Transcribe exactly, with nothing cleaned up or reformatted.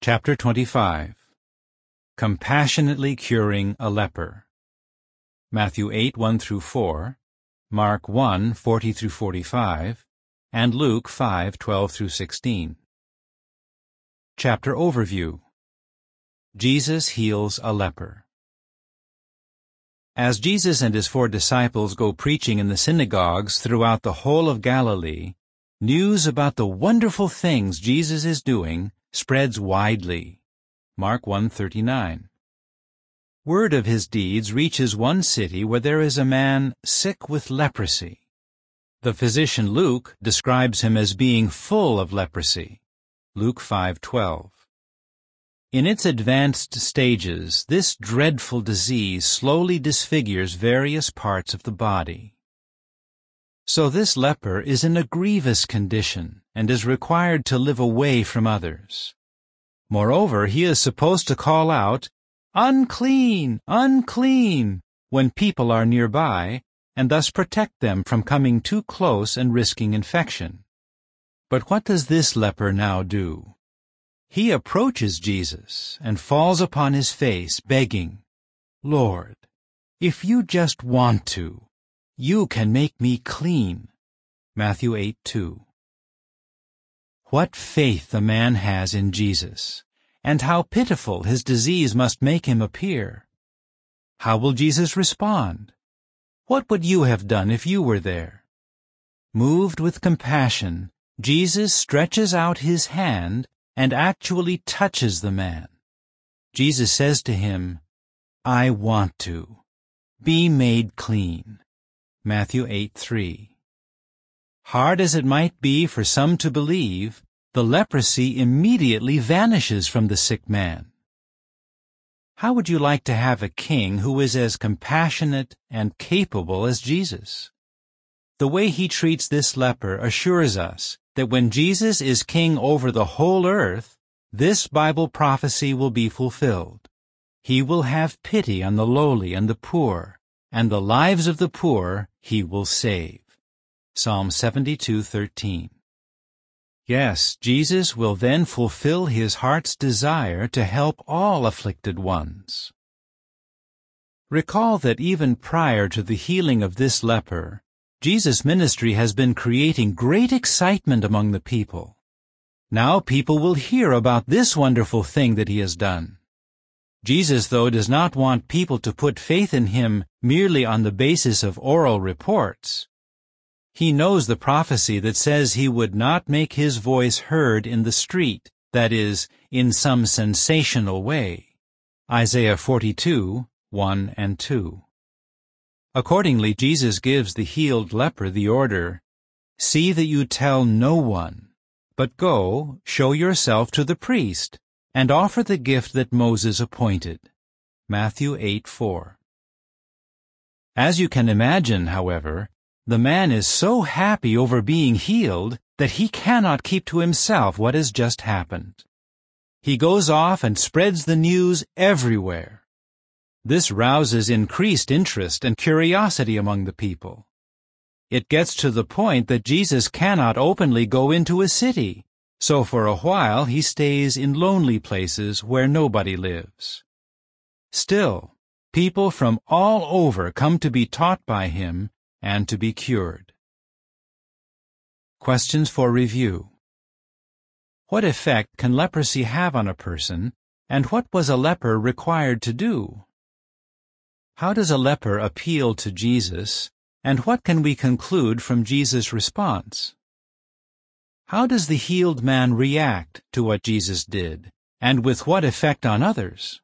Chapter twenty-five. Compassionately Curing a Leper. Matthew eight, one through four, Mark one, forty through forty-five, and Luke five, twelve through sixteen. Chapter Overview. Jesus heals a leper. As Jesus and his four disciples go preaching in the synagogues throughout the whole of Galilee, news about the wonderful things Jesus is doing spreads widely. Mark one thirty-nine. Word of his deeds reaches one city where there is a man sick with leprosy. The physician Luke describes him as being full of leprosy. Luke five twelve. In its advanced stages, this dreadful disease slowly disfigures various parts of the body. So this leper is in a grievous condition and is required to live away from others. Moreover, he is supposed to call out, "Unclean! Unclean!" when people are nearby, and thus protect them from coming too close and risking infection. But what does this leper now do? He approaches Jesus and falls upon his face, begging, "Lord, if you just want to, you can make me clean." Matthew eight two. What faith the man has in Jesus, and how pitiful his disease must make him appear. How will Jesus respond? What would you have done if you were there? Moved with compassion, Jesus stretches out his hand and actually touches the man. Jesus says to him, "I want to. Be made clean." Matthew eight three. Hard as it might be for some to believe, the leprosy immediately vanishes from the sick man. How would you like to have a king who is as compassionate and capable as Jesus? The way he treats this leper assures us that when Jesus is king over the whole earth, this Bible prophecy will be fulfilled. He will have pity on the lowly and the poor, and the lives of the poor he will save. Psalm seventy-two thirteen. Yes, Jesus will then fulfill his heart's desire to help all afflicted ones. Recall that even prior to the healing of this leper, Jesus' ministry has been creating great excitement among the people. Now people will hear about this wonderful thing that he has done. Jesus, though, does not want people to put faith in him merely on the basis of oral reports. He knows the prophecy that says he would not make his voice heard in the street, that is, in some sensational way. Isaiah forty-two, one and two. Accordingly, Jesus gives the healed leper the order, "See that you tell no one, but go, show yourself to the priest, and offer the gift that Moses appointed." Matthew eight four. As you can imagine, however, the man is so happy over being healed that he cannot keep to himself what has just happened. He goes off and spreads the news everywhere. This rouses increased interest and curiosity among the people. It gets to the point that Jesus cannot openly go into a city, so for a while he stays in lonely places where nobody lives. Still, people from all over come to be taught by him and to be cured. Questions for review. What effect can leprosy have on a person, and what was a leper required to do? How does a leper appeal to Jesus, and what can we conclude from Jesus' response? How does the healed man react to what Jesus did, and with what effect on others?